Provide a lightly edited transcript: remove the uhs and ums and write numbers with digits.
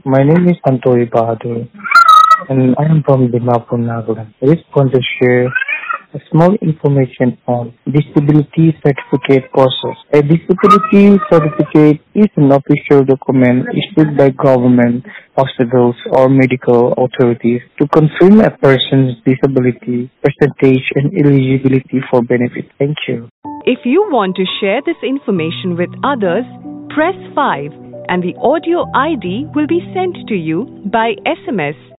My name is Santoy Bahadur and I am from Dimapur, Nagaland. I just want to share a small information on disability certificate process. A disability certificate is an official document issued by government, hospitals or medical authorities to confirm a person's disability, percentage and eligibility for benefit. Thank you. If you want to share this information with others, press 5 and the audio ID will be sent to you by SMS.